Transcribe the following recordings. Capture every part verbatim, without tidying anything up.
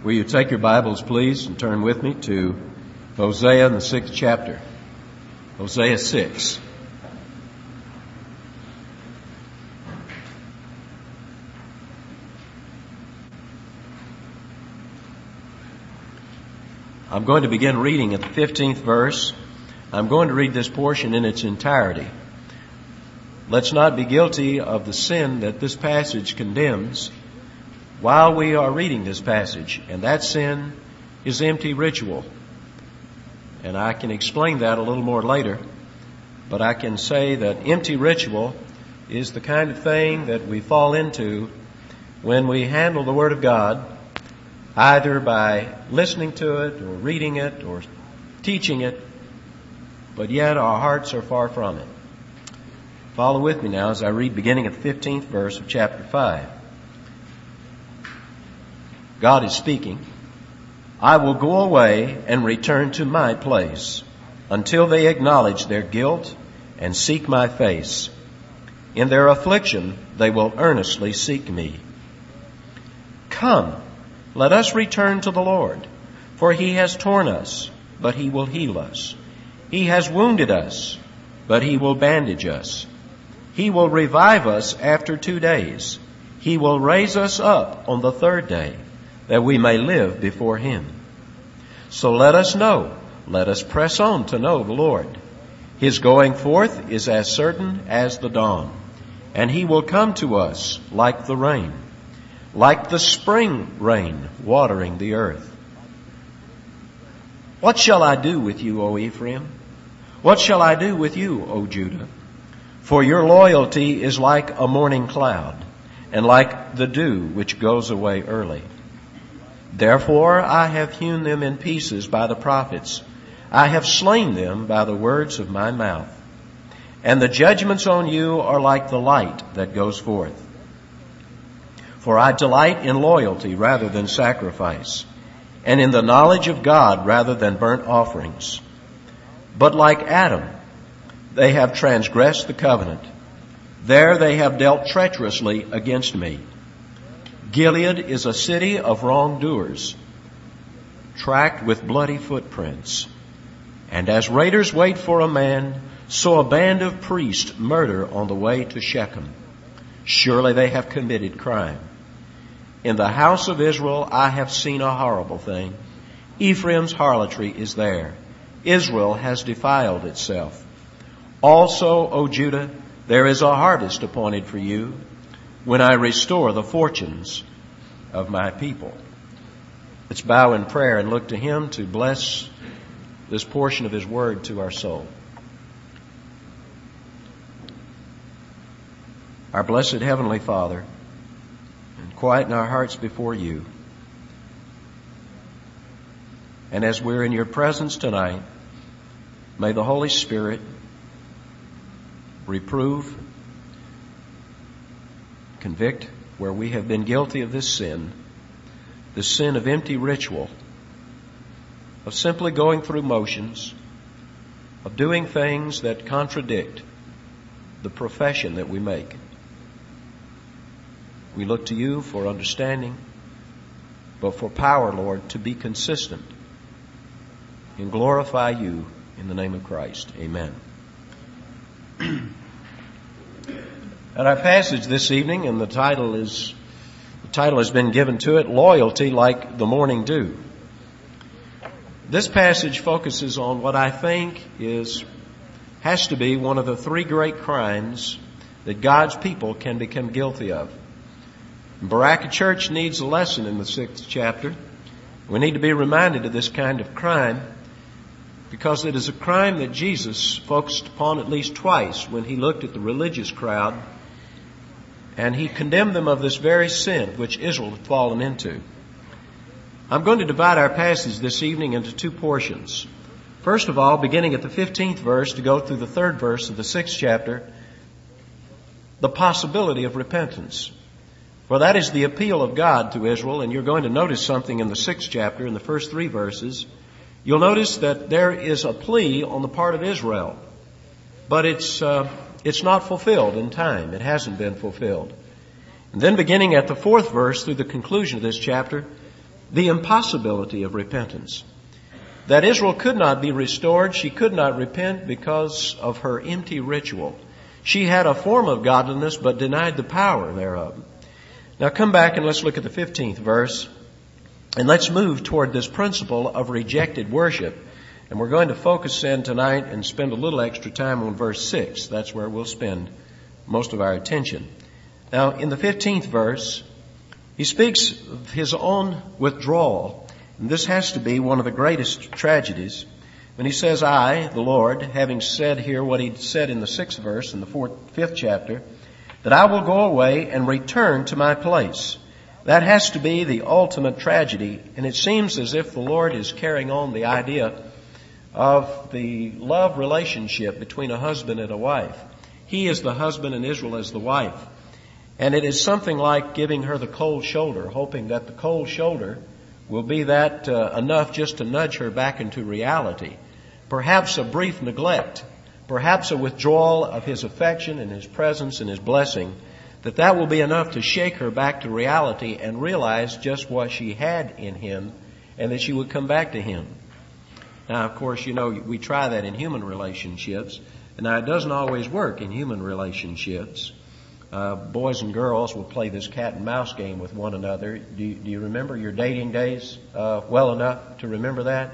Will you take your Bibles, please, and turn with me to Hosea in the sixth chapter. Hosea six. I'm going to begin reading at the fifteenth verse. I'm going to read this portion in its entirety. Let's not be guilty of the sin that this passage condemns while we are reading this passage, and that sin is empty ritual. And I can explain that a little more later, but I can say that empty ritual is the kind of thing that we fall into when we handle the Word of God, either by listening to it or reading it or teaching it, but yet our hearts are far from it. Follow with me now as I read beginning at the fifteenth verse of chapter five. God is speaking. I will go away and return to my place until they acknowledge their guilt and seek my face. In their affliction, they will earnestly seek me. Come, let us return to the Lord, for he has torn us, but he will heal us. He has wounded us, but he will bandage us. He will revive us after two days. He will raise us up on the third day, that we may live before him. So let us know, let us press on to know the Lord. His going forth is as certain as the dawn, and he will come to us like the rain, like the spring rain watering the earth. What shall I do with you, O Ephraim? What shall I do with you, O Judah? For your loyalty is like a morning cloud, and like the dew which goes away early. Therefore I have hewn them in pieces by the prophets. I have slain them by the words of my mouth. And the judgments on you are like the light that goes forth. For I delight in loyalty rather than sacrifice, and in the knowledge of God rather than burnt offerings. But like Adam, they have transgressed the covenant. There they have dealt treacherously against me. Gilead is a city of wrongdoers, tracked with bloody footprints. And as raiders wait for a man, so a band of priests murder on the way to Shechem. Surely they have committed crime. In the house of Israel I have seen a horrible thing. Ephraim's harlotry is there. Israel has defiled itself. Also, O Judah, there is a harvest appointed for you, when I restore the fortunes of my people. Let's bow in prayer and look to him to bless this portion of his word to our soul. Our blessed Heavenly Father, and quieten our hearts before you. And as we're in your presence tonight, may the Holy Spirit reprove, convict where we have been guilty of this sin, the sin of empty ritual, of simply going through motions, of doing things that contradict the profession that we make. We look to you for understanding, but for power, Lord, to be consistent and glorify you in the name of Christ. Amen. And our passage this evening, and the title is, the title has been given to it, Loyalty Like the Morning Dew. This passage focuses on what I think is, has to be one of the three great crimes that God's people can become guilty of. Baraka Church needs a lesson in the sixth chapter. We need to be reminded of this kind of crime, because it is a crime that Jesus focused upon at least twice when he looked at the religious crowd, and he condemned them of this very sin which Israel had fallen into. I'm going to divide our passage this evening into two portions. First of all, beginning at the fifteenth verse to go through the third verse of the sixth chapter, the possibility of repentance. For that is the appeal of God to Israel, and you're going to notice something in the sixth chapter, in the first three verses. You'll notice that there is a plea on the part of Israel, but it's uh, it's not fulfilled in time. It hasn't been fulfilled. And then beginning at the fourth verse through the conclusion of this chapter, the impossibility of repentance. That Israel could not be restored, she could not repent because of her empty ritual. She had a form of godliness but denied the power thereof. Now come back and let's look at the fifteenth verse, and let's move toward this principle of rejected worship. And we're going to focus in tonight and spend a little extra time on verse six. That's where we'll spend most of our attention. Now, in the fifteenth verse, he speaks of his own withdrawal. And this has to be one of the greatest tragedies. When he says, I, the Lord, having said here what he said in the sixth verse in the fourth, fifth chapter, that I will go away and return to my place. That has to be the ultimate tragedy. And it seems as if the Lord is carrying on the idea of the love relationship between a husband and a wife. He is the husband and Israel is the wife. And it is something like giving her the cold shoulder, hoping that the cold shoulder will be that uh, enough just to nudge her back into reality. Perhaps a brief neglect, perhaps a withdrawal of his affection and his presence and his blessing, that that will be enough to shake her back to reality and realize just what she had in him and that she would come back to him. Now, of course, you know, we try that in human relationships. And now, it doesn't always work in human relationships. Uh, boys and girls will play this cat and mouse game with one another. Do you, do you remember your dating days uh, well enough to remember that?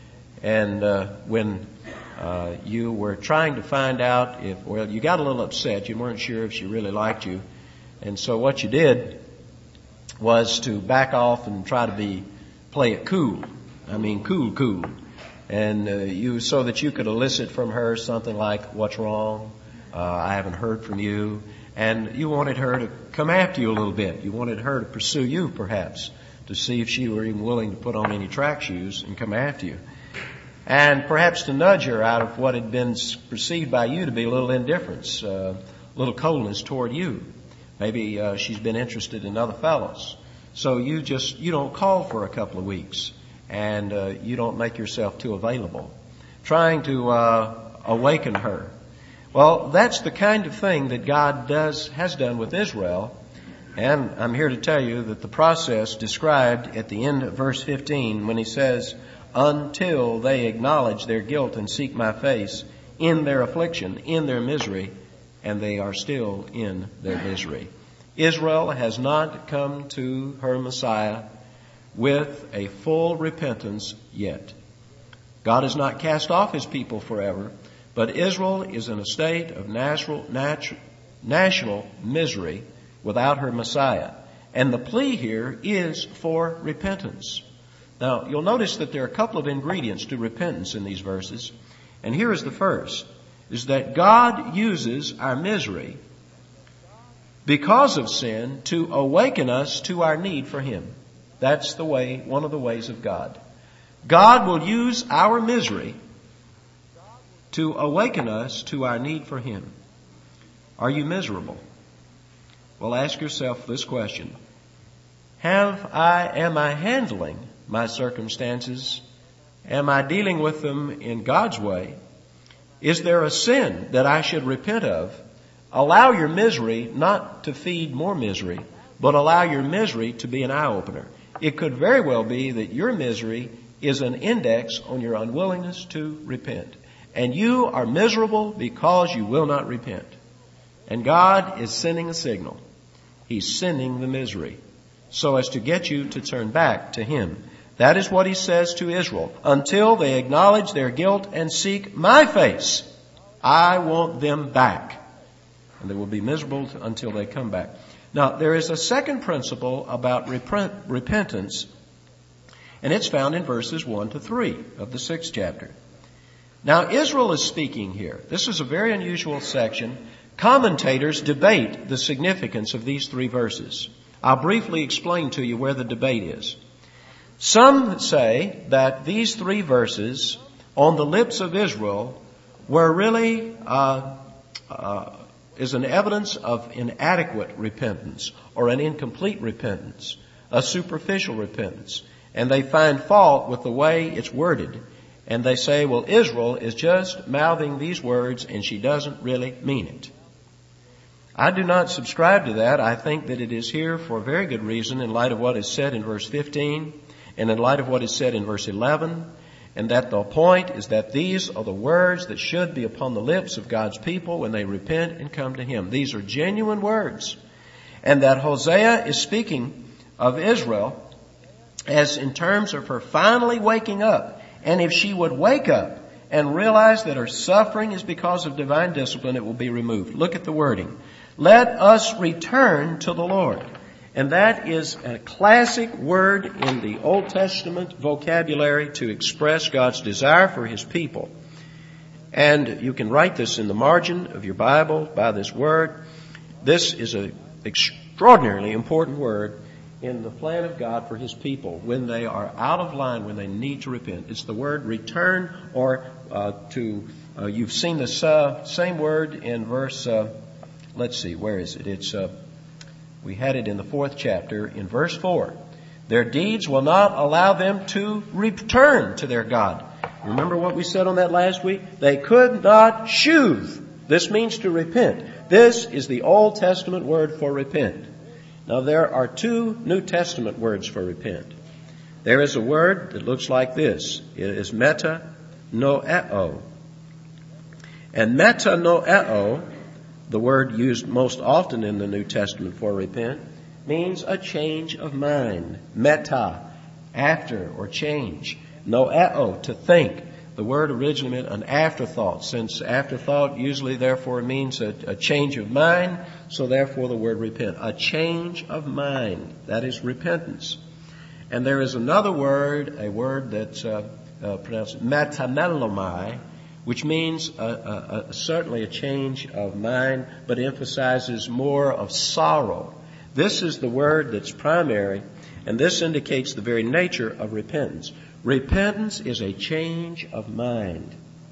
And uh, when uh, you were trying to find out if, well, you got a little upset. You weren't sure if she really liked you. And so what you did was to back off and try to be, play it cool. I mean, cool, cool. And uh, you, so that you could elicit from her something like, what's wrong? Uh, I haven't heard from you. And you wanted her to come after you a little bit. You wanted her to pursue you, perhaps, to see if she were even willing to put on any track shoes and come after you. And perhaps to nudge her out of what had been perceived by you to be a little indifference, uh, a little coldness toward you. Maybe uh, she's been interested in other fellows. So you just, you don't call for a couple of weeks. And uh, you don't make yourself too available, trying to uh, awaken her. Well, that's the kind of thing that God does has done with Israel. And I'm here to tell you that the process described at the end of verse fifteen, when he says, until they acknowledge their guilt and seek my face in their affliction, in their misery, and they are still in their misery. Israel has not come to her Messiah with a full repentance yet. God has not cast off his people forever, but Israel is in a state of natural, natural, national misery without her Messiah. And the plea here is for repentance. Now, you'll notice that there are a couple of ingredients to repentance in these verses. And here is the first, is that God uses our misery because of sin to awaken us to our need for him. That's the way, one of the ways of God. God will use our misery to awaken us to our need for him. Are you miserable? Well, ask yourself this question. Have I, am I handling my circumstances? Am I dealing with them in God's way? Is there a sin that I should repent of? Allow your misery not to feed more misery, but allow your misery to be an eye-opener. It could very well be that your misery is an index on your unwillingness to repent. And you are miserable because you will not repent. And God is sending a signal. He's sending the misery so as to get you to turn back to him. That is what he says to Israel. Until they acknowledge their guilt and seek my face, I want them back. And they will be miserable until they come back. Now, there is a second principle about repent, repentance, and it's found in verses one to three of the sixth chapter. Now, Israel is speaking here. This is a very unusual section. Commentators debate the significance of these three verses. I'll briefly explain to you where the debate is. Some say that these three verses on the lips of Israel were really uh, uh, is an evidence of inadequate repentance or an incomplete repentance, a superficial repentance. And they find fault with the way it's worded. And they say, well, Israel is just mouthing these words and she doesn't really mean it. I do not subscribe to that. I think that it is here for a very good reason in light of what is said in verse fifteen. and in light of what is said in verse eleven, and that the point is that these are the words that should be upon the lips of God's people when they repent and come to Him. These are genuine words. And that Hosea is speaking of Israel as in terms of her finally waking up. And if she would wake up and realize that her suffering is because of divine discipline, it will be removed. Look at the wording. Let us return to the Lord. And that is a classic word in the Old Testament vocabulary to express God's desire for His people. And you can write this in the margin of your Bible by this word. This is an extraordinarily important word in the plan of God for His people when they are out of line, when they need to repent. It's the word return, or uh, to, uh, you've seen the uh, same word in verse, uh, let's see, where is it? It's, uh, we had it in the fourth chapter in verse four. Their deeds will not allow them to return to their God. Remember what we said on that last week? They could not shuv. This means to repent. This is the Old Testament word for repent. Now there are two New Testament words for repent. There is a word that looks like this. It is metanoeo. And metanoeo, the word used most often in the New Testament for repent, means a change of mind. Meta, after or change. Noeo, to think. The word originally meant an afterthought, since afterthought usually therefore means a, a change of mind, so therefore the word repent. A change of mind. That is repentance. And there is another word, a word that's uh, uh, pronounced metanelomai, which means a, a, a, certainly a change of mind, but emphasizes more of sorrow. This is the word that's primary, and this indicates the very nature of repentance. Repentance is a change of mind.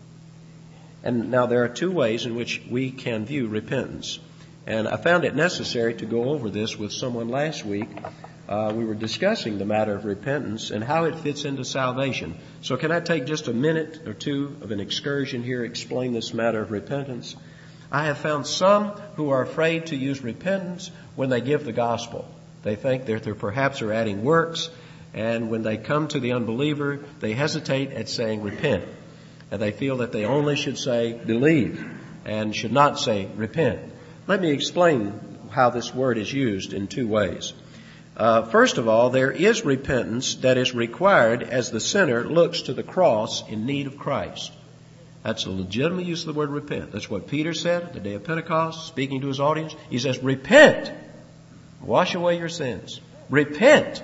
And now there are two ways in which we can view repentance. And I found it necessary to go over this with someone last week. Uh, we were discussing the matter of repentance and how it fits into salvation. So can I take just a minute or two of an excursion here, explain this matter of repentance? I have found some who are afraid to use repentance when they give the gospel. They think that they perhaps are adding works, and when they come to the unbeliever, they hesitate at saying repent. And they feel that they only should say believe and should not say repent. Let me explain how this word is used in two ways. Uh, first of all, there is repentance that is required as the sinner looks to the cross in need of Christ. That's a legitimate use of the word repent. That's what Peter said at the day of Pentecost, speaking to his audience. He says, repent. Wash away your sins. Repent.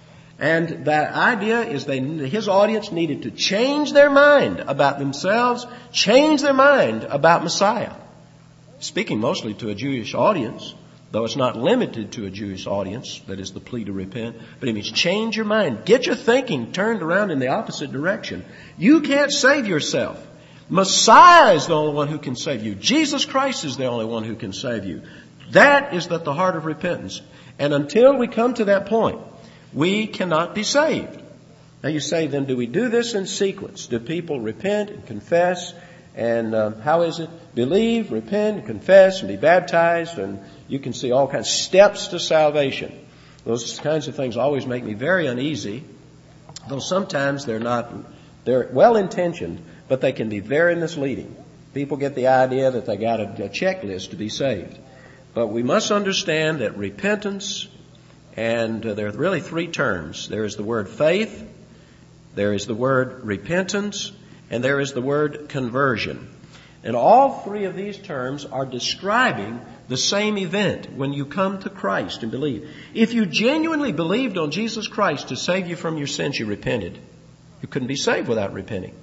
And that idea is they, his audience needed to change their mind about themselves, change their mind about Messiah. Speaking mostly to a Jewish audience, though it's not limited to a Jewish audience, that is the plea to repent, but it means change your mind. Get your thinking turned around in the opposite direction. You can't save yourself. Messiah is the only one who can save you. Jesus Christ is the only one who can save you. That is at the heart of repentance. And until we come to that point, we cannot be saved. Now you say, then do we do this in sequence? Do people repent and confess? And uh, how is it? Believe, repent, confess, and be baptized. And you can see all kinds of steps to salvation. Those kinds of things always make me very uneasy, though sometimes they're not, they're well-intentioned, but they can be very misleading. People get the idea that they got a, a checklist to be saved. But we must understand that repentance, and uh, there are really three terms. There is the word faith, there is the word repentance, and there is the word conversion. And all three of these terms are describing the same event when you come to Christ and believe. If you genuinely believed on Jesus Christ to save you from your sins, you repented. You couldn't be saved without repenting.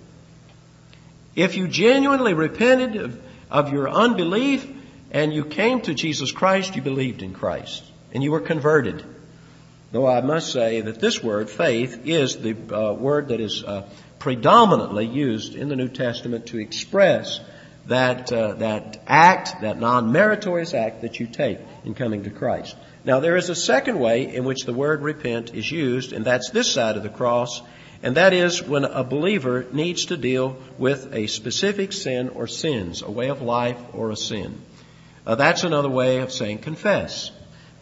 If you genuinely repented of, of your unbelief and you came to Jesus Christ, you believed in Christ and you were converted. Though I must say that this word, faith, is the uh, word that is uh, predominantly used in the New Testament to express that uh, that act, that non-meritorious act that you take in coming to Christ. Now, there is a second way in which the word repent is used, and that's this side of the cross, and that is when a believer needs to deal with a specific sin or sins, a way of life or a sin. Uh, that's another way of saying confess.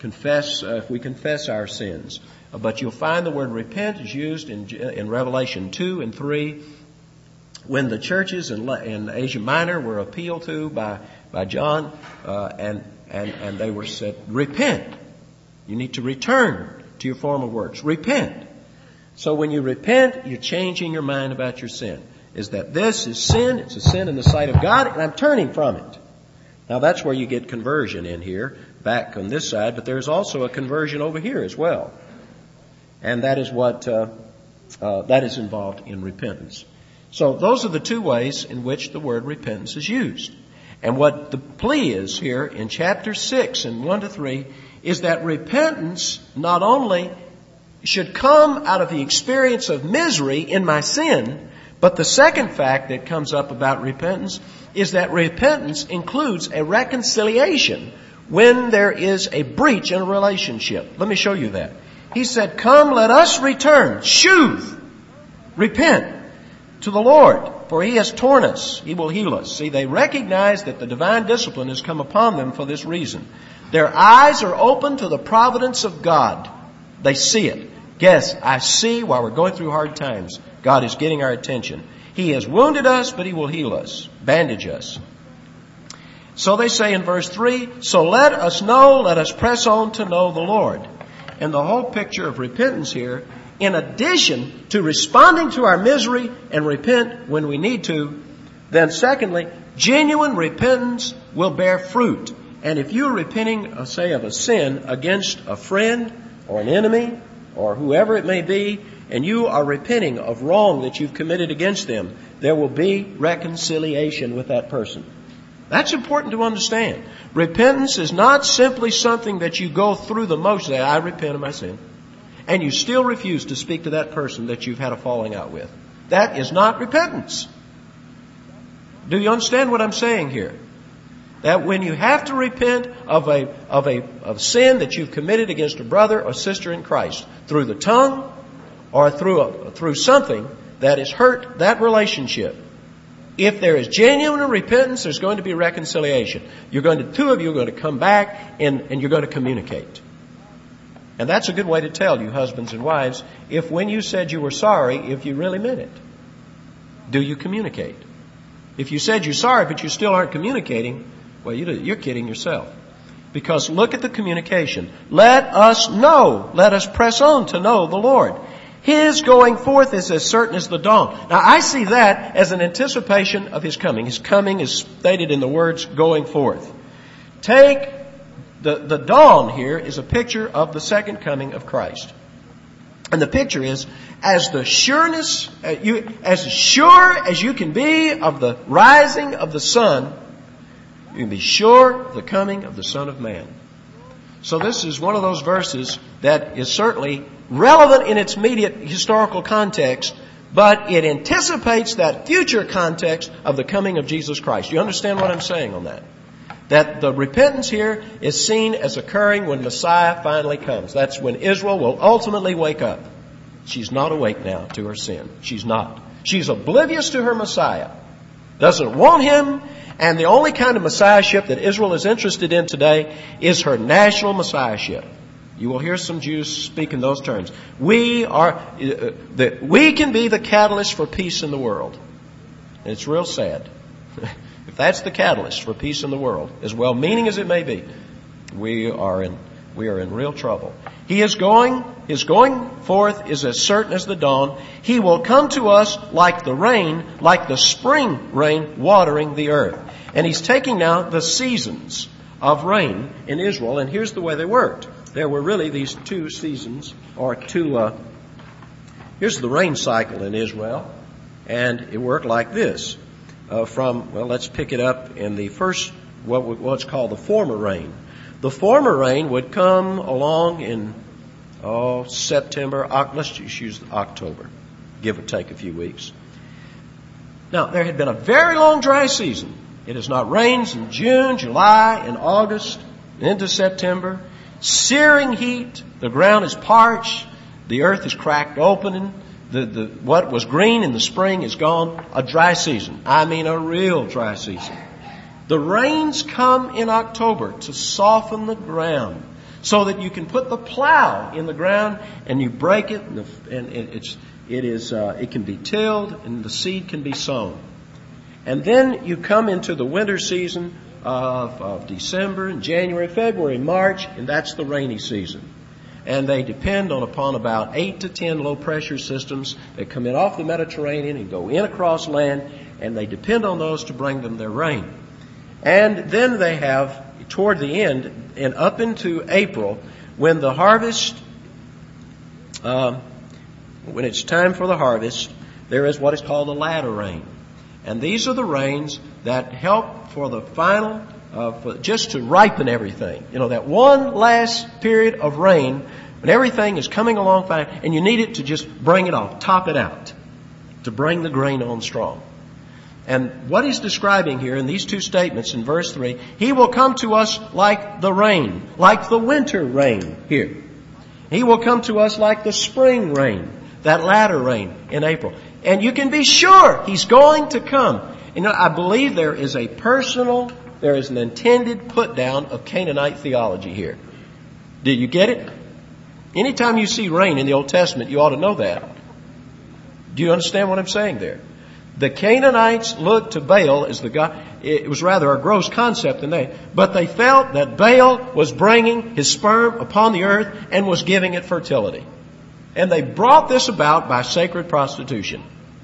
confess, uh, if we confess our sins. Uh, but you'll find the word repent is used in, in Revelation two and three. When the churches in, in Asia Minor were appealed to by, by John, uh, and, and, and they were said, repent. You need to return to your former works. Repent. So when you repent, you're changing your mind about your sin. Is that this is sin, it's a sin in the sight of God, and I'm turning from it. Now that's where you get conversion in here, back on this side, but there's also a conversion over here as well. And that is what, uh, uh, that is involved in repentance. So those are the two ways in which the word repentance is used. And what the plea is here in chapter six and one to three is that repentance not only should come out of the experience of misery in my sin, but the second fact that comes up about repentance is that repentance includes a reconciliation when there is a breach in a relationship. Let me show you that. He said, come, let us return. Shuv. Repent to the Lord, for He has torn us. He will heal us. See, they recognize that the divine discipline has come upon them for this reason. Their eyes are open to the providence of God. They see it. Yes, I see while we're going through hard times, God is getting our attention. He has wounded us, but He will heal us, bandage us. So they say in verse three, so let us know, let us press on to know the Lord. And the whole picture of repentance here, in addition to responding to our misery and repent when we need to, then secondly, genuine repentance will bear fruit. And if you're repenting, uh, say, of a sin against a friend or an enemy or whoever it may be, and you are repenting of wrong that you've committed against them, there will be reconciliation with that person. That's important to understand. Repentance is not simply something that you go through the motions. Say, I repent of my sin. And you still refuse to speak to that person that you've had a falling out with. That is not repentance. Do you understand what I'm saying here? That when you have to repent of a, of a, of sin that you've committed against a brother or sister in Christ, through the tongue or through a, through something that has hurt that relationship, if there is genuine repentance, there's going to be reconciliation. You're going to, two of you are going to come back and, and you're going to communicate. And that's a good way to tell you, husbands and wives, if when you said you were sorry, if you really meant it. Do you communicate? If you said you're sorry, but you still aren't communicating, well, you're kidding yourself. Because look at the communication. Let us know. Let us press on to know the Lord. His going forth is as certain as the dawn. Now, I see that as an anticipation of His coming. His coming is stated in the words going forth. Take the, the dawn here is a picture of the second coming of Christ. And the picture is as the sureness, uh, you, as sure as you can be of the rising of the sun, you can be sure of the coming of the Son of Man. So this is one of those verses that is certainly relevant in its immediate historical context, but it anticipates that future context of the coming of Jesus Christ. You understand what I'm saying on that? That the repentance here is seen as occurring when Messiah finally comes. That's when Israel will ultimately wake up. She's not awake now to her sin. She's not. She's oblivious to her Messiah. Doesn't want Him. And the only kind of Messiahship that Israel is interested in today is her national Messiahship. You will hear some Jews speak in those terms. We are, uh, the, we can be the catalyst for peace in the world. And it's real sad. If that's the catalyst for peace in the world, as well-meaning as it may be, we are in, we are in real trouble. He is going, His going forth is as certain as the dawn. He will come to us like the rain, like the spring rain watering the earth. And He's taking now the seasons of rain in Israel, and here's the way they worked. There were really these two seasons, or two, uh, here's the rain cycle in Israel, and it worked like this. Uh, from, well, let's pick it up in the first, what what's called the former rain. The former rain would come along in, oh, September, let's just use October, give or take a few weeks. Now, there had been a very long dry season. It has not rained in June, July, and August, into September. Searing heat, the ground is parched, the earth is cracked open, the, the, what was green in the spring is gone. A dry season. I mean a real dry season. The rains come in October to soften the ground so that you can put the plow in the ground and you break it, and, the, and it, it's it is uh, it can be tilled and the seed can be sown. And then you come into the winter season of, of December and January, February, March, and that's the rainy season. And they depend on upon about eight to ten low pressure systems that come in off the Mediterranean and go in across land, and they depend on those to bring them their rain. And then they have, toward the end, and up into April, when the harvest, uh, when it's time for the harvest, there is what is called the latter rain. And these are the rains that help for the final, uh, for just to ripen everything. You know, that one last period of rain when everything is coming along fine, and you need it to just bring it off, top it out, to bring the grain on strong. And what he's describing here in these two statements in verse three, he will come to us like the rain, like the winter rain here. He will come to us like the spring rain, that latter rain in April. And you can be sure he's going to come. You know, I believe there is a personal, there is an intended put down of Canaanite theology here. Did you get it? Anytime you see rain in the Old Testament, you ought to know that. Do you understand what I'm saying there? The Canaanites looked to Baal as the God. It was rather a gross concept than they, but they felt that Baal was bringing his sperm upon the earth and was giving it fertility. And they brought this about by sacred prostitution.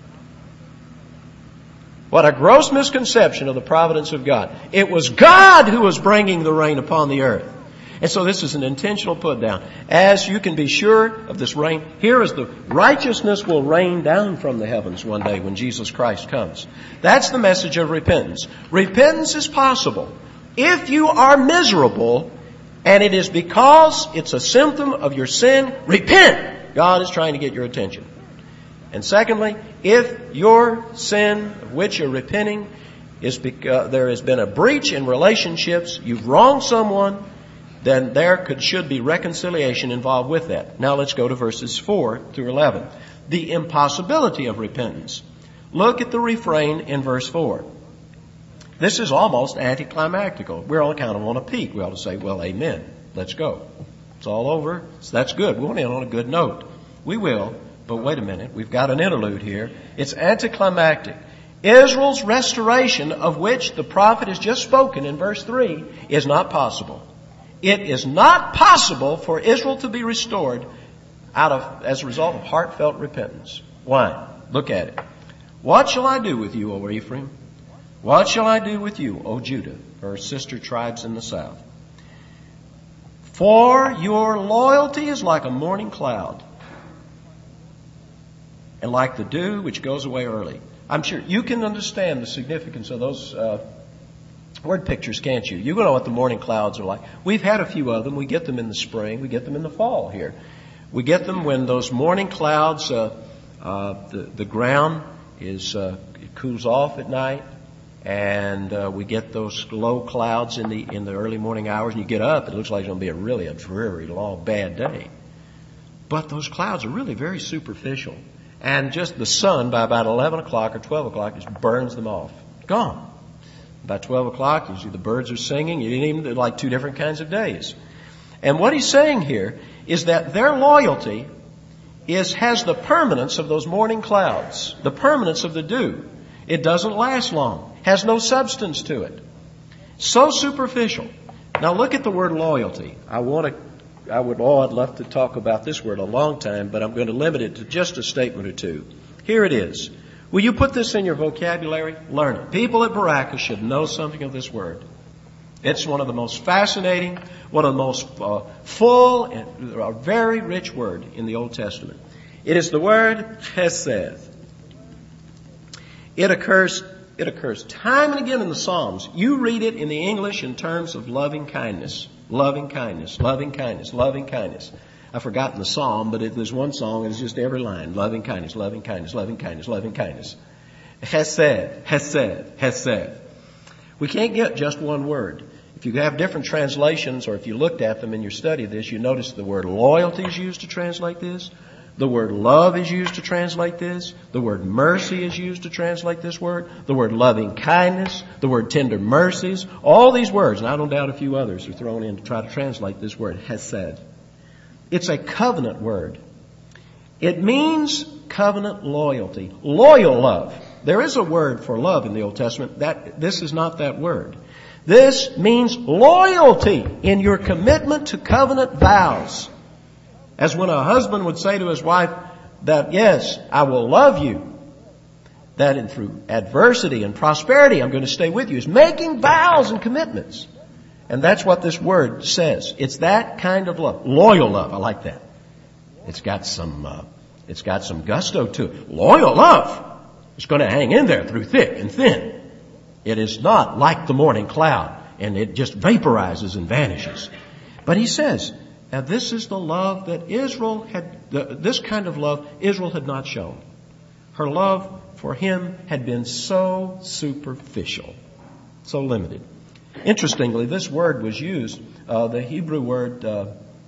What a gross misconception of the providence of God. It was God who was bringing the rain upon the earth. And so this is an intentional put down. As you can be sure of this rain, here is the righteousness will rain down from the heavens one day when Jesus Christ comes. That's the message of repentance. Repentance is possible if you are miserable, and it is because it's a symptom of your sin. Repent! God is trying to get your attention. And secondly, if your sin of which you're repenting is because there has been a breach in relationships, you've wronged someone, then there could, should be reconciliation involved with that. Now let's go to verses four through eleven. The impossibility of repentance. Look at the refrain in verse four. This is almost anticlimactical. We're all kind of on a peak. We ought to say, well, amen. Let's go. It's all over. So that's good. We want to end on a good note. We will, but wait a minute. We've got an interlude here. It's anticlimactic. Israel's restoration, of which the prophet has just spoken in verse three, is not possible. It is not possible for Israel to be restored out of, as a result of heartfelt repentance. Why? Look at it. What shall I do with you, O Ephraim? What shall I do with you, O Judah, or sister tribes in the south? For your loyalty is like a morning cloud, and like the dew which goes away early. I'm sure you can understand the significance of those uh, word pictures, can't you? You know what the morning clouds are like. We've had a few of them. We get them in the spring. We get them in the fall here. We get them when those morning clouds, uh, uh, the, the ground is, uh, it cools off at night, and uh, we get those low clouds in the in the early morning hours, and you get up, it looks like it's going to be a really a dreary, long, bad day. But those clouds are really very superficial. And just the sun, by about eleven o'clock or twelve o'clock, just burns them off. Gone. By twelve o'clock, usually the birds are singing. You didn't even, like two different kinds of days. And what he's saying here is that their loyalty is, has the permanence of those morning clouds, the permanence of the dew. It doesn't last long, has no substance to it. So superficial. Now look at the word loyalty. I want to, I would, oh, I'd love to talk about this word a long time, but I'm going to limit it to just a statement or two. Here it is. Will you put this in your vocabulary? Learn it. People at Baraka should know something of this word. It's one of the most fascinating, one of the most uh, full and uh, very rich word in the Old Testament. It is the word chesed. It occurs, it occurs time and again in the Psalms. You read it in the English in terms of loving kindness, loving kindness, loving kindness, loving kindness. I've forgotten the psalm, but it, there's one song and it's just every line. Loving kindness, loving kindness, loving kindness, loving kindness. Hesed, hesed, hesed. We can't get just one word. If you have different translations, or if you looked at them in your study of this, you notice the word loyalty is used to translate this. The word love is used to translate this. The word mercy is used to translate this word. The word loving kindness. The word tender mercies. All these words, and I don't doubt a few others are thrown in to try to translate this word, hesed. It's a covenant word. It means covenant loyalty. Loyal love. There is a word for love in the Old Testament. That, this is not that word. This means loyalty in your commitment to covenant vows. As when a husband would say to his wife that, yes, I will love you. That in through adversity and prosperity, I'm going to stay with you. Is making vows and commitments. And that's what this word says. It's that kind of love. Loyal love. I like that. It's got some, uh, it's got some gusto to it. Loyal love. It's going to hang in there through thick and thin. It is not like the morning cloud and it just vaporizes and vanishes. But he says, now this is the love that Israel had, the, this kind of love Israel had not shown. Her love for him had been so superficial, so limited. Interestingly, this word was used, uh, the Hebrew word uh,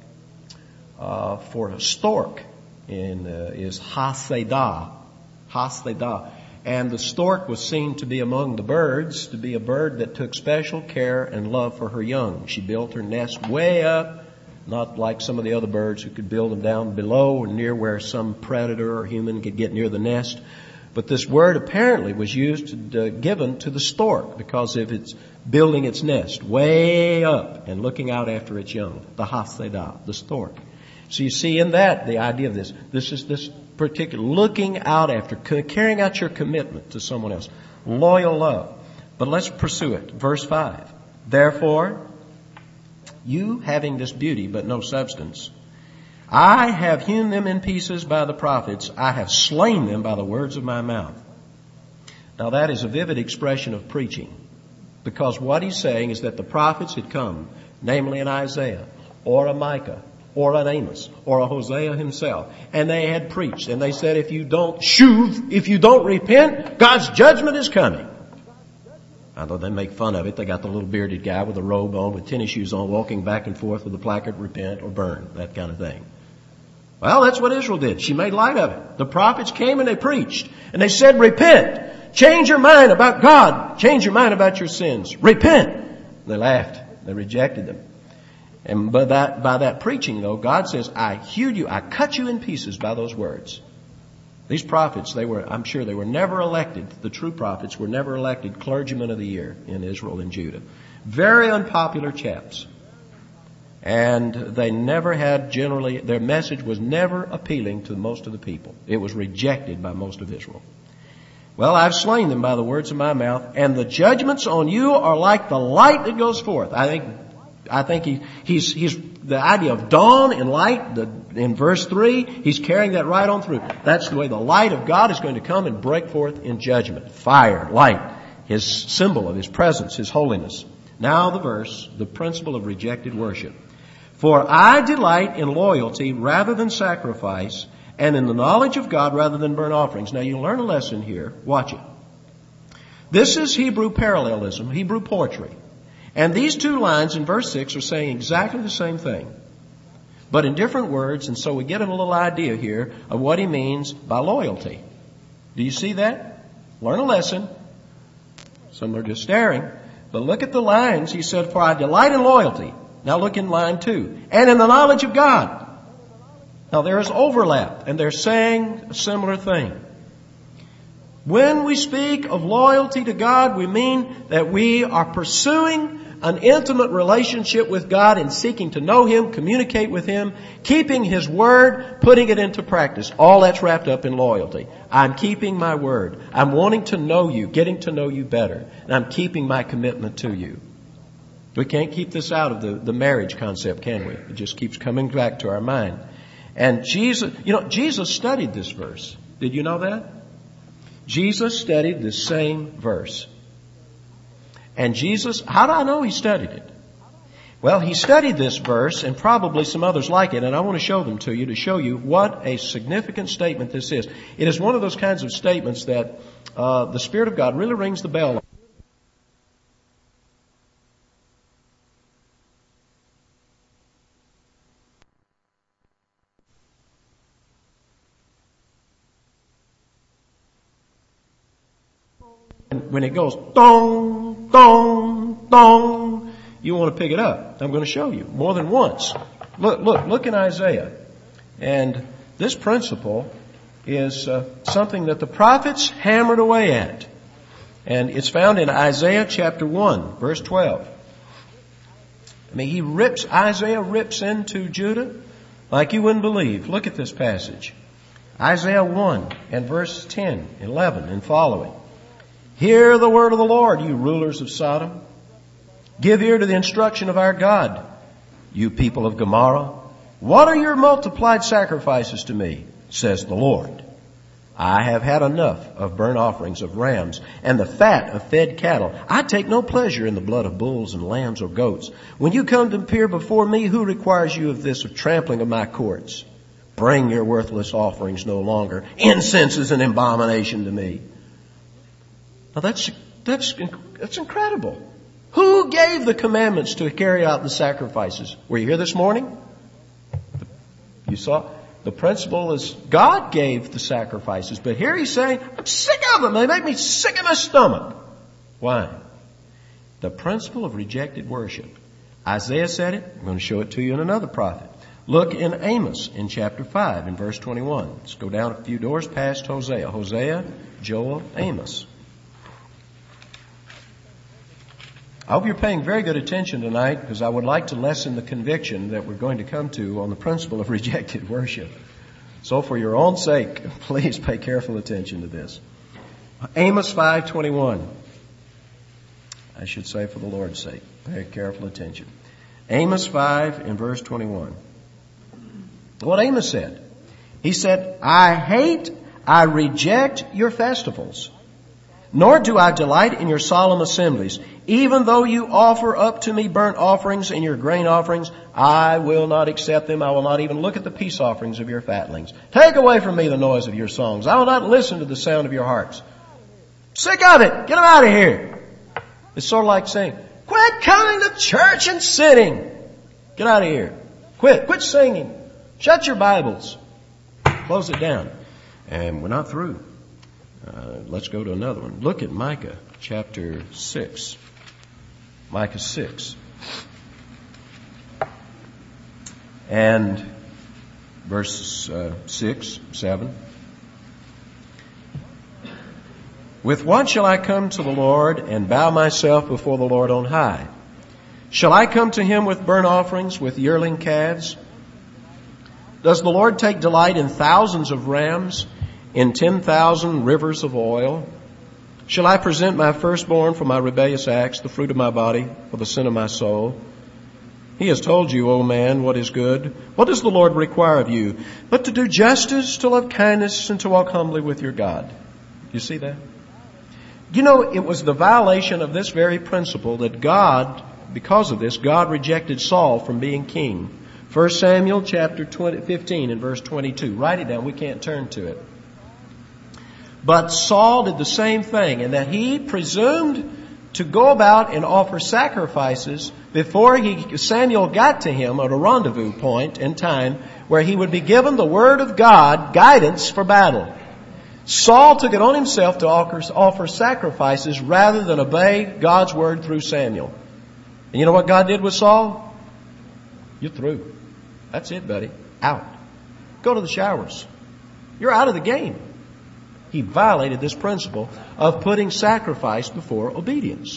uh, for a stork in, uh, is hasedah, hasedah. And the stork was seen to be among the birds, to be a bird that took special care and love for her young. She built her nest way up, not like some of the other birds who could build them down below or near where some predator or human could get near the nest. But this word apparently was used, uh, given to the stork because of its building its nest way up and looking out after its young. The hasedah, the stork. So you see in that the idea of this. This is this particular looking out after, carrying out your commitment to someone else. Loyal love. But let's pursue it. Verse five. Therefore, you having this beauty but no substance, I have hewn them in pieces by the prophets. I have slain them by the words of my mouth. Now that is a vivid expression of preaching. Because what he's saying is that the prophets had come, namely an Isaiah or a Micah or an Amos or a Hosea himself, and they had preached. And they said, if you don't shuv, if you don't repent, God's judgment is coming. Although they make fun of it, they got the little bearded guy with a robe on, with tennis shoes on, walking back and forth with a placard, repent or burn, that kind of thing. Well, that's what Israel did. She made light of it. The prophets came and they preached. And they said, repent. Change your mind about God. Change your mind about your sins. Repent. They laughed. They rejected them. And by that, by that preaching, though, God says, I hewed you, I cut you in pieces by those words. These prophets, they were, I'm sure they were never elected, the true prophets were never elected clergymen of the year in Israel and Judah. Very unpopular chaps. And they never had generally, their message was never appealing to most of the people. It was rejected by most of Israel. Well, I've slain them by the words of my mouth, and the judgments on you are like the light that goes forth. I think I think he, he's, he's, the idea of dawn and light, the, in verse three, he's carrying that right on through. That's the way the light of God is going to come and break forth in judgment. Fire, light, his symbol of his presence, his holiness. Now the verse, the principle of rejected worship. For I delight in loyalty rather than sacrifice, and in the knowledge of God rather than burnt offerings. Now you learn a lesson here. Watch it. This is Hebrew parallelism, Hebrew poetry. And these two lines in verse six are saying exactly the same thing, but in different words, and so we get a little idea here of what he means by loyalty. Do you see that? Learn a lesson. Some are just staring. But look at the lines. He said, for I delight in loyalty. Now look in line two. And in the knowledge of God. Now there is overlap, and they're saying a similar thing. When we speak of loyalty to God, we mean that we are pursuing an intimate relationship with God and seeking to know Him, communicate with Him, keeping His Word, putting it into practice. All that's wrapped up in loyalty. I'm keeping my word. I'm wanting to know you, getting to know you better. And I'm keeping my commitment to you. We can't keep this out of the, the marriage concept, can we? It just keeps coming back to our mind. And Jesus, you know, Jesus studied this verse. Did you know that? Jesus studied this same verse. And Jesus, how do I know he studied it? Well, he studied this verse and probably some others like it, and I want to show them to you to show you what a significant statement this is. It is one of those kinds of statements that uh, the Spirit of God really rings the bell on. when it goes dong, dong, dong, you want to pick it up. I'm going to show you more than once. Look, look, look in Isaiah. And this principle is uh, something that the prophets hammered away at. And it's found in Isaiah chapter one, verse twelve. I mean, he rips, Isaiah rips into Judah like you wouldn't believe. Look at this passage. Isaiah one and verse ten, eleven and following. Hear the word of the Lord, you rulers of Sodom. Give ear to the instruction of our God, you people of Gomorrah. What are your multiplied sacrifices to me, says the Lord? I have had enough of burnt offerings of rams and the fat of fed cattle. I take no pleasure in the blood of bulls and lambs or goats. When you come to appear before me, who requires you of this, of trampling of my courts? Bring your worthless offerings no longer. Incense is an abomination to me. Now that's, that's, that's incredible. Who gave the commandments to carry out the sacrifices? Were you here this morning? You saw? The principle is God gave the sacrifices, but here he's saying, I'm sick of them. They make me sick in my stomach. Why? The principle of rejected worship. Isaiah said it. I'm going to show it to you in another prophet. Look in Amos in chapter five in verse twenty-one. Let's go down a few doors past Hosea. Hosea, Joel, Amos. I hope you're paying very good attention tonight because I would like to lessen the conviction that we're going to come to on the principle of rejected worship. So for your own sake, please pay careful attention to this. Amos five twenty-one. I should say for the Lord's sake, pay careful attention. Amos five and verse twenty-one. What Amos said. He said, I hate, I reject your festivals, nor do I delight in your solemn assemblies. Even though you offer up to me burnt offerings and your grain offerings, I will not accept them. I will not even look at the peace offerings of your fatlings. Take away from me the noise of your songs. I will not listen to the sound of your harps. Sick of it. Get them out of here. It's sort of like saying, quit coming to church and sitting. Get out of here. Quit. Quit singing. Shut your Bibles. Close it down. And we're not through. Uh, let's go to another one. Look at Micah chapter six. Micah six. And verses uh, six, seven. With what shall I come to the Lord and bow myself before the Lord on high? Shall I come to him with burnt offerings, with yearling calves? Does the Lord take delight in thousands of rams, in ten thousand rivers of oil? Shall I present my firstborn for my rebellious acts, the fruit of my body for the sin of my soul? He has told you, O man, what is good. What does the Lord require of you? But to do justice, to love kindness, and to walk humbly with your God. You see that? You know, it was the violation of this very principle that God, because of this, God rejected Saul from being king. First Samuel chapter fifteen and verse twenty-two. Write it down. We can't turn to it. But Saul did the same thing, in that he presumed to go about and offer sacrifices before he, Samuel got to him at a rendezvous point in time where he would be given the word of God, guidance for battle. Saul took it on himself to offer, offer sacrifices rather than obey God's word through Samuel. And you know what God did with Saul? You're through. That's it, buddy. Out. Go to the showers. You're out of the game. He violated this principle of putting sacrifice before obedience.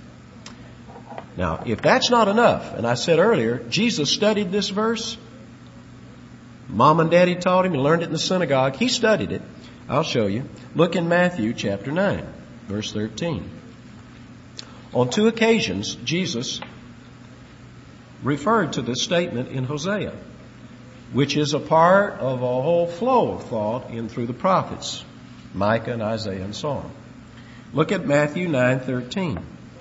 Now, if that's not enough, and I said earlier, Jesus studied this verse. Mom and Daddy taught him. He learned it in the synagogue. He studied it. I'll show you. Look in Matthew chapter nine, verse thirteen. On two occasions, Jesus referred to this statement in Hosea, which is a part of a whole flow of thought in through the prophets, Micah and Isaiah and so on. Look at Matthew nine thirteen.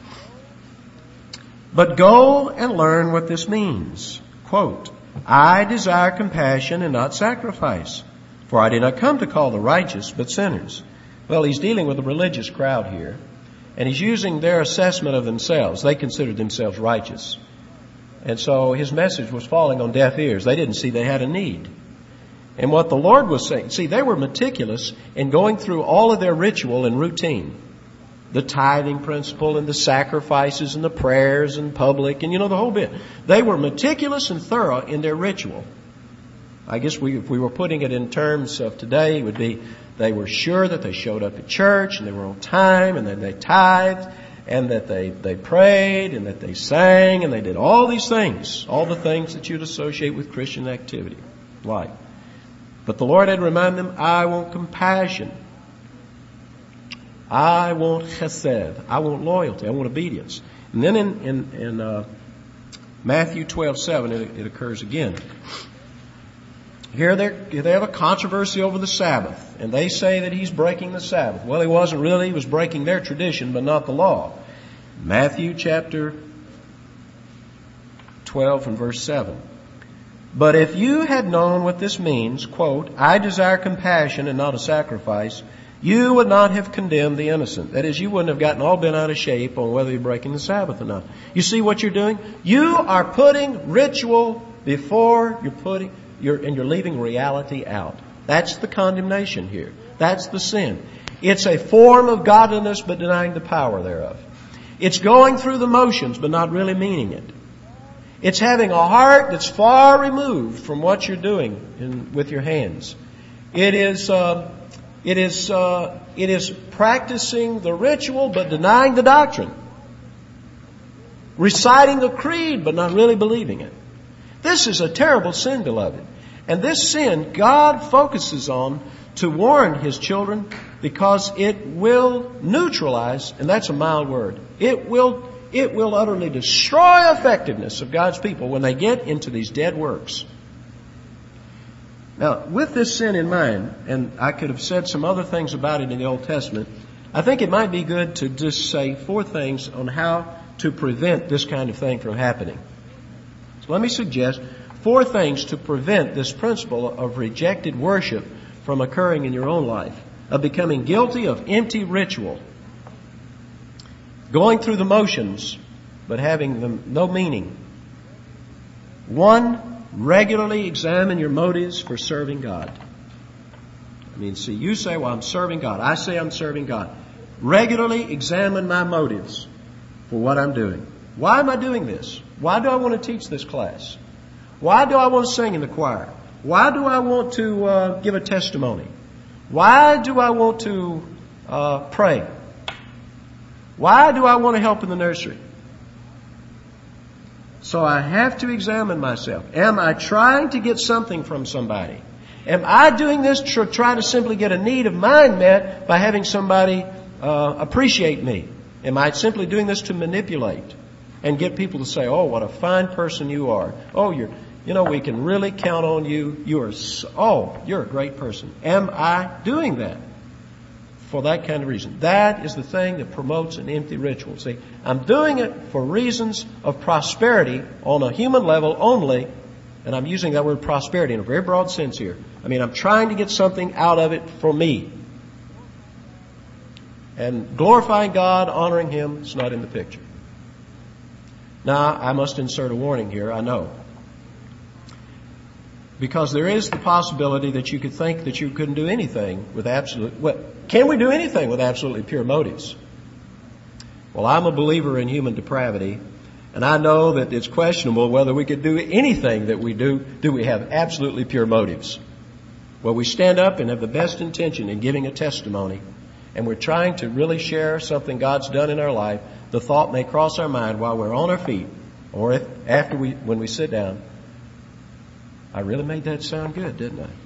But go and learn what this means. Quote, I desire compassion and not sacrifice, for I did not come to call the righteous, but sinners. Well, he's dealing with a religious crowd here, and he's using their assessment of themselves. They considered themselves righteous. And so his message was falling on deaf ears. They didn't see they had a need. And what the Lord was saying, see, they were meticulous in going through all of their ritual and routine. The tithing principle and the sacrifices and the prayers and public and, you know, the whole bit. They were meticulous and thorough in their ritual. I guess we, if we were putting it in terms of today, it would be they were sure that they showed up at church and they were on time and that they tithed and that they, they prayed and that they sang and they did all these things, all the things that you'd associate with Christian activity. Like. But the Lord had reminded them, I want compassion. I want chesed. I want loyalty. I want obedience. And then in, in, in uh, Matthew twelve seven, it, it occurs again. Here they have a controversy over the Sabbath, and they say that he's breaking the Sabbath. Well, he wasn't really. He was breaking their tradition, but not the law. Matthew chapter twelve and verse seven. But if you had known what this means, quote, I desire compassion and not a sacrifice, you would not have condemned the innocent. That is, you wouldn't have gotten all bent out of shape on whether you're breaking the Sabbath or not. You see what you're doing? You are putting ritual before you're putting, you're, and you're leaving reality out. That's the condemnation here. That's the sin. It's a form of godliness but denying the power thereof. It's going through the motions but not really meaning it. It's having a heart that's far removed from what you're doing in, with your hands. It is... Uh, It is, uh, it is practicing the ritual but denying the doctrine. Reciting the creed but not really believing it. This is a terrible sin, beloved. And this sin God focuses on to warn His children because it will neutralize, and that's a mild word, it will, it will utterly destroy effectiveness of God's people when they get into these dead works. Now, with this sin in mind, and I could have said some other things about it in the Old Testament, I think it might be good to just say four things on how to prevent this kind of thing from happening. So let me suggest four things to prevent this principle of rejected worship from occurring in your own life, of becoming guilty of empty ritual, going through the motions but having them no meaning. One, regularly examine your motives for serving God. I mean, see, you say, well, I'm serving God. I say I'm serving God. Regularly examine my motives for what I'm doing. Why am I doing this? Why do I want to teach this class? Why do I want to sing in the choir? Why do I want to uh, give a testimony? Why do I want to uh, pray? Why do I want to help in the nursery? So I have to examine myself. Am I trying to get something from somebody? Am I doing this to try to simply get a need of mine met by having somebody uh, appreciate me? Am I simply doing this to manipulate and get people to say, oh, what a fine person you are. Oh, you're, you know, we can really count on you. You are, so, oh, you're a great person. Am I doing that for that kind of reason? That is the thing that promotes an empty ritual. See, I'm doing it for reasons of prosperity on a human level only, and I'm using that word prosperity in a very broad sense here. I mean, I'm trying to get something out of it for me. And glorifying God, honoring Him, is not in the picture. Now, I must insert a warning here, I know. Because there is the possibility that you could think that you couldn't do anything with absolute... Well, can we do anything with absolutely pure motives? Well, I'm a believer in human depravity, and I know that it's questionable whether we could do anything that we do. Do we have absolutely pure motives? Well, we stand up and have the best intention in giving a testimony, and we're trying to really share something God's done in our life. The thought may cross our mind while we're on our feet, or if after we, when we sit down, I really made that sound good, didn't I?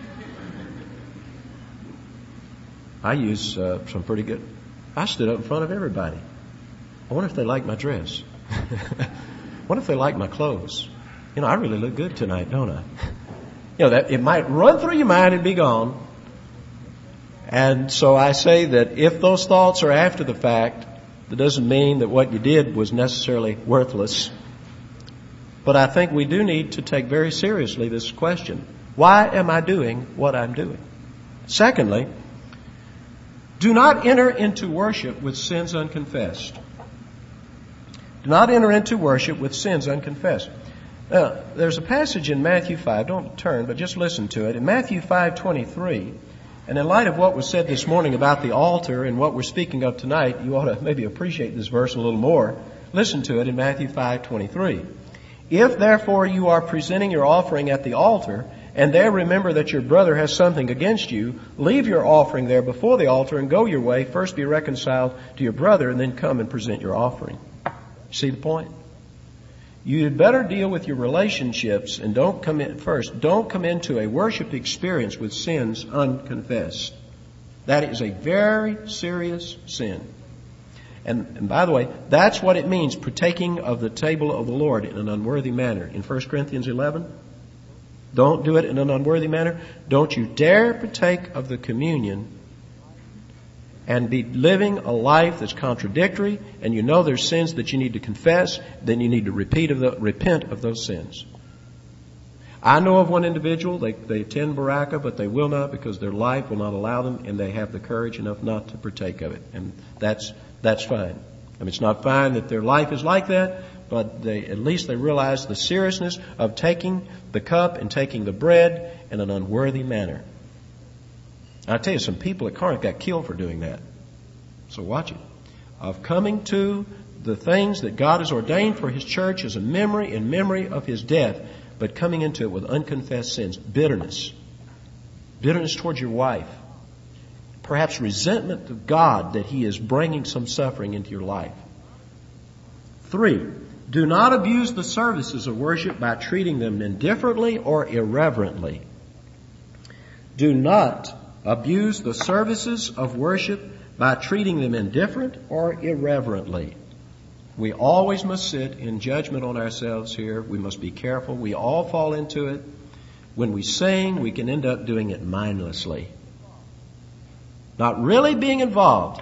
I use uh, some pretty good... I stood up in front of everybody. I wonder if they like my dress. I wonder if they like my clothes. You know, I really look good tonight, don't I? You know, that it might run through your mind and be gone. And so I say that if those thoughts are after the fact, that doesn't mean that what you did was necessarily worthless. But I think we do need to take very seriously this question. Why am I doing what I'm doing? Secondly, do not enter into worship with sins unconfessed. Do not enter into worship with sins unconfessed. Now, there's a passage in Matthew five. Don't turn, but just listen to it. In Matthew five twenty-three, And in light of what was said this morning about the altar and what we're speaking of tonight, you ought to maybe appreciate this verse a little more. Listen to it in Matthew five twenty-three. If therefore you are presenting your offering at the altar, and there remember that your brother has something against you, leave your offering there before the altar and go your way. First be reconciled to your brother and then come and present your offering. See the point? You'd better deal with your relationships and don't come in first. Don't come into a worship experience with sins unconfessed. That is a very serious sin. And, and by the way, that's what it means, partaking of the table of the Lord in an unworthy manner. In First Corinthians eleven, don't do it in an unworthy manner. Don't you dare partake of the communion and be living a life that's contradictory, and you know there's sins that you need to confess, then you need to repeat of the, repent of those sins. I know of one individual, they, they attend Baraka, but they will not because their life will not allow them, and they have the courage enough not to partake of it. And that's that's fine. I mean, it's not fine that their life is like that, but they, at least they realize the seriousness of taking the cup and taking the bread in an unworthy manner. I tell you, some people at Corinth got killed for doing that. So watch it. Of coming to the things that God has ordained for His church as a memory in memory of His death, but coming into it with unconfessed sins. Bitterness. Bitterness towards your wife. Perhaps resentment of God that He is bringing some suffering into your life. Three, do not abuse the services of worship by treating them indifferently or irreverently. Do not abuse the services of worship by treating them indifferent or irreverently. We always must sit in judgment on ourselves here. We must be careful. We all fall into it. When we sing, we can end up doing it mindlessly. Not really being involved.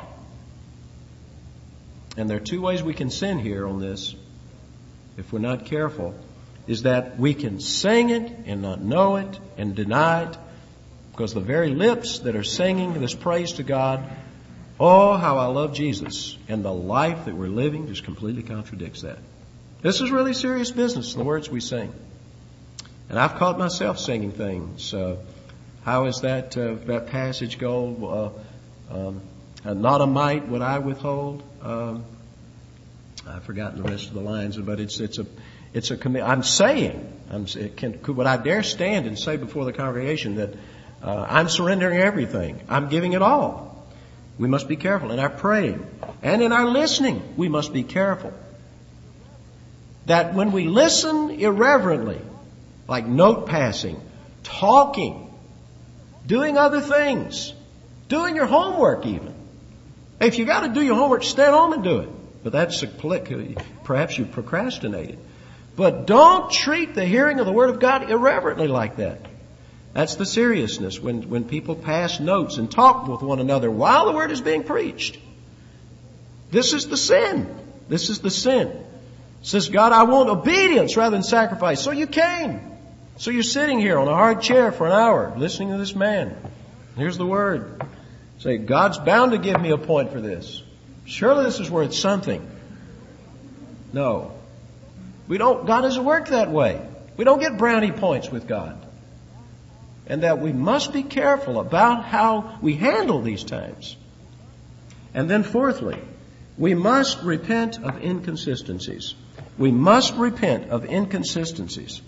And there are two ways we can sin here on this, if we're not careful, is that we can sing it and not know it and deny it, because the very lips that are singing this praise to God, oh, how I love Jesus, and the life that we're living just completely contradicts that. This is really serious business, the words we sing. And I've caught myself singing things. Uh, how is that uh, that passage go? Uh, um, not a mite would I withhold. Um, I've forgotten the rest of the lines, but it's it's a it's a commi- I'm saying, I'm, can, could, would I dare stand and say before the congregation that uh, I'm surrendering everything, I'm giving it all? We must be careful in our praying and in our listening. We must be careful that when we listen irreverently, like note passing, talking, doing other things, doing your homework even. If you got to do your homework, stay at home and do it. But that's a, perhaps you procrastinated. But don't treat the hearing of the Word of God irreverently like that. That's the seriousness when, when people pass notes and talk with one another while the Word is being preached. This is the sin. This is the sin. It says, God, I want obedience rather than sacrifice. So you came. So you're sitting here on a hard chair for an hour listening to this man. Here's the Word. Say, God's bound to give me a point for this. Surely this is worth something. No. We don't, God doesn't work that way. We don't get brownie points with God. And that we must be careful about how we handle these times. And then fourthly, we must repent of inconsistencies. We must repent of inconsistencies.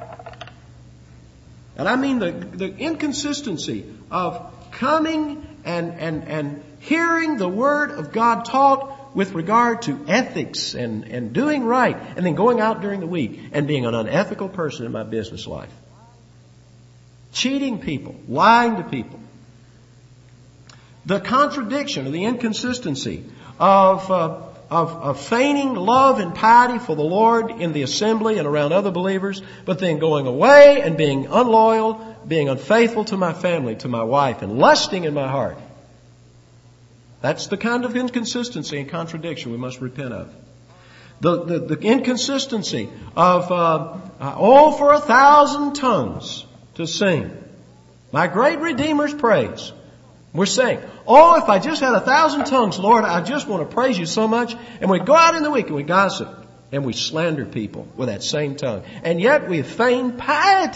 And I mean the, the inconsistency of coming and, and, and hearing the Word of God taught with regard to ethics and, and doing right, and then going out during the week and being an unethical person in my business life. Cheating people, lying to people. The contradiction or the inconsistency of, uh, of, of feigning love and piety for the Lord in the assembly and around other believers, but then going away and being unloyal, being unfaithful to my family, to my wife, and lusting in my heart. That's the kind of inconsistency and contradiction we must repent of. The, the, the inconsistency of, uh, uh, oh, for a thousand tongues to sing my great Redeemer's praise. We're saying, oh, if I just had a thousand tongues, Lord, I just want to praise you so much. And we go out in the week and we gossip and we slander people with that same tongue. And yet we feign piety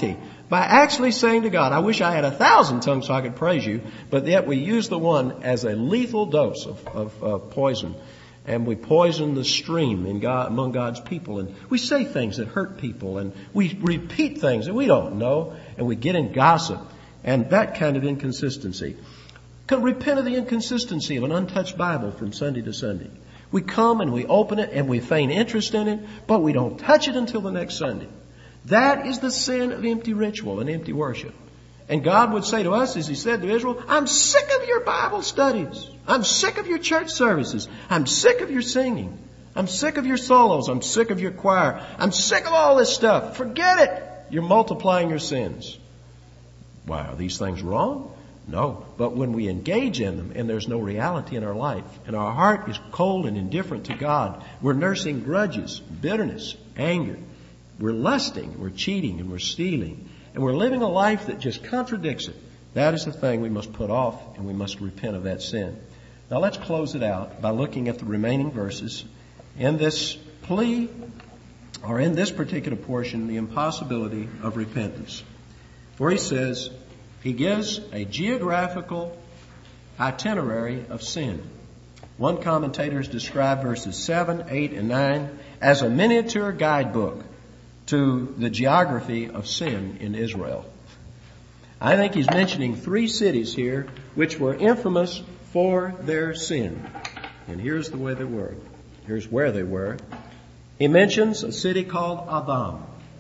by actually saying to God, I wish I had a thousand tongues so I could praise you, but yet we use the one as a lethal dose of, of uh, poison. And we poison the stream in God, among God's people. And we say things that hurt people. And we repeat things that we don't know. And we get in gossip. And that kind of inconsistency. Can repent of the inconsistency of an untouched Bible from Sunday to Sunday. We come and we open it and we feign interest in it, but we don't touch it until the next Sunday. That is the sin of empty ritual and empty worship. And God would say to us, as He said to Israel, I'm sick of your Bible studies. I'm sick of your church services. I'm sick of your singing. I'm sick of your solos. I'm sick of your choir. I'm sick of all this stuff. Forget it. You're multiplying your sins. Why, are these things wrong? No. But when we engage in them and there's no reality in our life and our heart is cold and indifferent to God, we're nursing grudges, bitterness, anger. We're lusting, we're cheating, and we're stealing. And we're living a life that just contradicts it. That is the thing we must put off, and we must repent of that sin. Now let's close it out by looking at the remaining verses. In this plea, or in this particular portion, the impossibility of repentance. For he says, he gives a geographical itinerary of sin. One commentator has described verses seven, eight, and nine as a miniature guidebook to the geography of sin in Israel. I think he's mentioning three cities here which were infamous for their sin. And here's the way they were. Here's where they were. He mentions a city called Adam.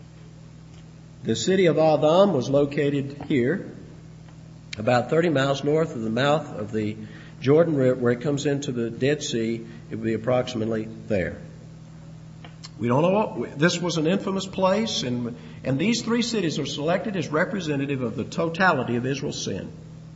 The city of Adam was located here, about thirty miles north of the mouth of the Jordan River, where it comes into the Dead Sea. It would be approximately there. We don't know what, this was an infamous place, and, and these three cities are selected as representative of the totality of Israel's sin.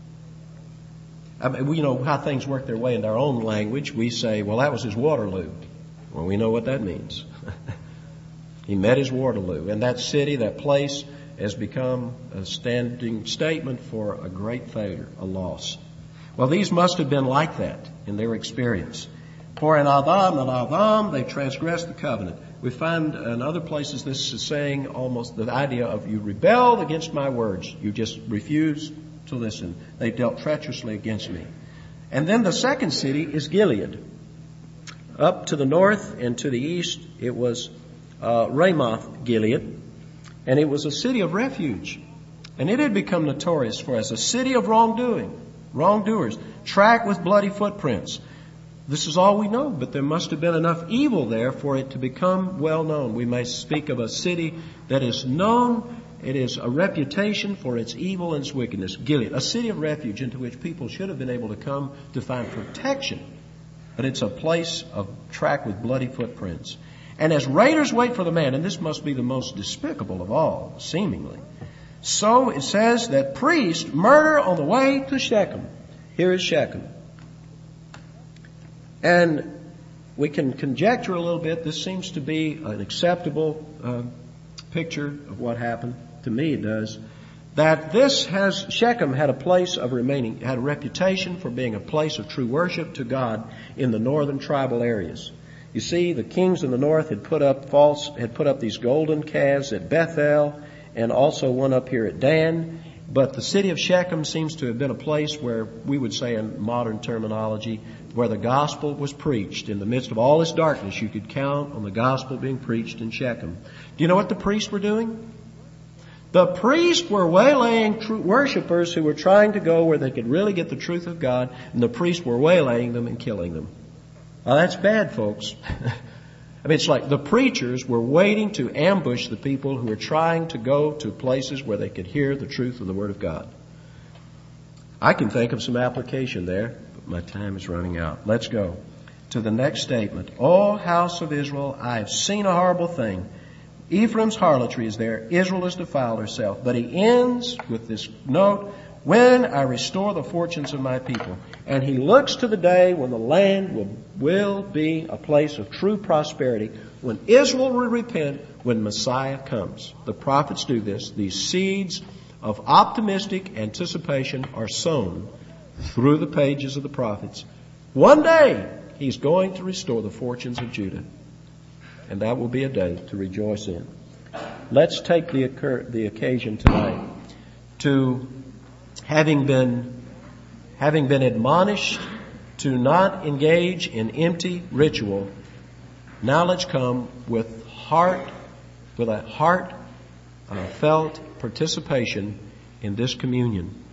I mean, we know how things work their way in our own language. We say, well, that was his Waterloo. Well, we know what that means. He met his Waterloo. And that city, that place, has become a standing statement for a great failure, a loss. Well, these must have been like that in their experience. For in Adam and Adam, they transgressed the covenant. We find in other places this is saying almost the idea of you rebelled against my words. You just refused to listen. They dealt treacherously against me. And then the second city is Gilead. Up to the north and to the east, it was uh, Ramoth Gilead. And it was a city of refuge. And it had become notorious for as a city of wrongdoing, wrongdoers, tracked with bloody footprints. This is all we know, but there must have been enough evil there for it to become well known. We may speak of a city that is known. It is a reputation for its evil and its wickedness. Gilead, a city of refuge into which people should have been able to come to find protection. But it's a place of track with bloody footprints. And as raiders wait for the man, and this must be the most despicable of all, seemingly, so it says that priests murder on the way to Shechem. Here is Shechem. And we can conjecture a little bit. This seems to be an acceptable uh, picture of what happened. To me it does. That this has, Shechem had a place of remaining, had a reputation for being a place of true worship to God in the northern tribal areas. You see, the kings in the north had put up false, had put up these golden calves at Bethel and also one up here at Dan. But the city of Shechem seems to have been a place where we would say in modern terminology, where the gospel was preached. In the midst of all this darkness, you could count on the gospel being preached in Shechem. Do you know what the priests were doing? The priests were waylaying true worshipers who were trying to go where they could really get the truth of God, and the priests were waylaying them and killing them. Now that's bad, folks. I mean, it's like the preachers were waiting to ambush the people who were trying to go to places where they could hear the truth of the Word of God. I can think of some application there, but my time is running out. Let's go to the next statement. O house of Israel, I have seen a horrible thing. Ephraim's harlotry is there. Israel has defiled herself. But he ends with this note, when I restore the fortunes of my people. And he looks to the day when the land will, will be a place of true prosperity, when Israel will repent, when Messiah comes. The prophets do this. These seeds of optimistic anticipation are sown through the pages of the prophets. One day, he's going to restore the fortunes of Judah. And that will be a day to rejoice in. let's take the, occur- the occasion tonight to, having been, having been admonished to not engage in empty ritual, now let's come with heart, with a heart uh, felt participation in this communion.